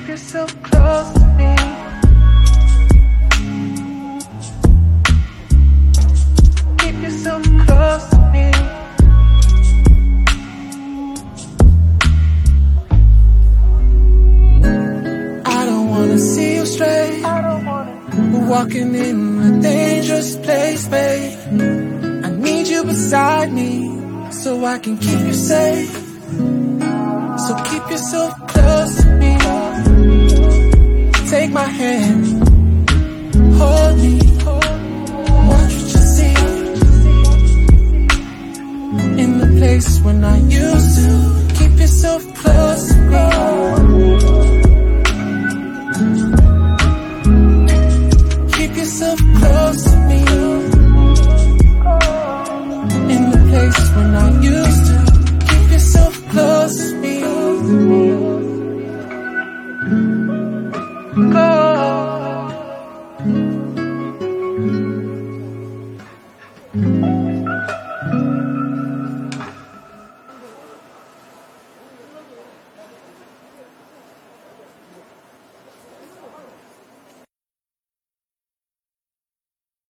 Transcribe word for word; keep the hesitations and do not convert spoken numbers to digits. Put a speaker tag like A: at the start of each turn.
A: yourself close to me. Keep yourself close to me. I don't wanna see you stray. We're walking in a dangerous place, babe. I need you beside me so I can keep you safe. So keep yourself close to me. Take my hand, hold me, watch what you see. In the place when I used to. Keep yourself close to me. Keep yourself close to me.